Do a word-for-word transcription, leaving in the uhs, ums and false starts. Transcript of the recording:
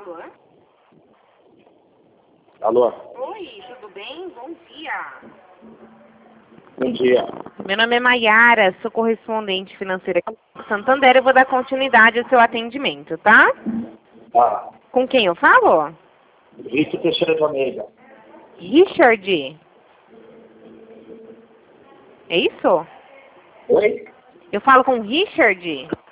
Alô? Alô? Oi, tudo bem? Bom dia. Bom dia. Meu nome é Maiara, sou correspondente financeira aqui do Santander. Eu vou dar continuidade ao seu atendimento, tá? Ah, Com quem eu falo? Vitor Teixeira de Almeida. Richard? É isso? Oi? Eu falo com Richard?